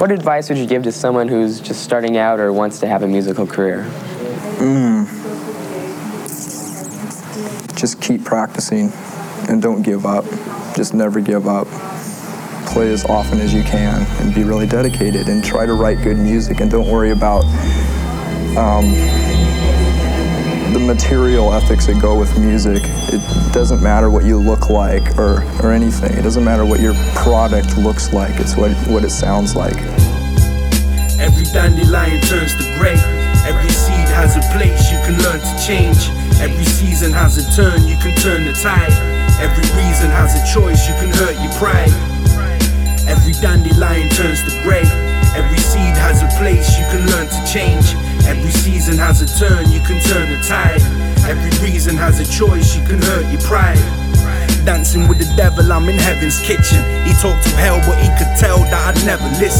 What advice would you give to someone who's just starting out or wants to have a musical career? Just keep practicing and don't give up. Just never give up. Play as often as you can and be really dedicated and try to write good music, and don't worry about the material ethics that go with music. It doesn't matter what you look like or anything. It doesn't matter what your product looks like. It's what it sounds like. Every dandelion turns to grey. Every seed has a place you can learn to change. Every season has a turn, you can turn the tide. Every reason has a choice, you can hurt your pride. Every dandelion turns to grey. Every seed has a place you can learn to change. Every season has a turn, you can turn the tide. Every reason has a choice, you can hurt your pride. Dancing with the devil, I'm in heaven's kitchen. He talked to hell, but he could tell that I'd never listen.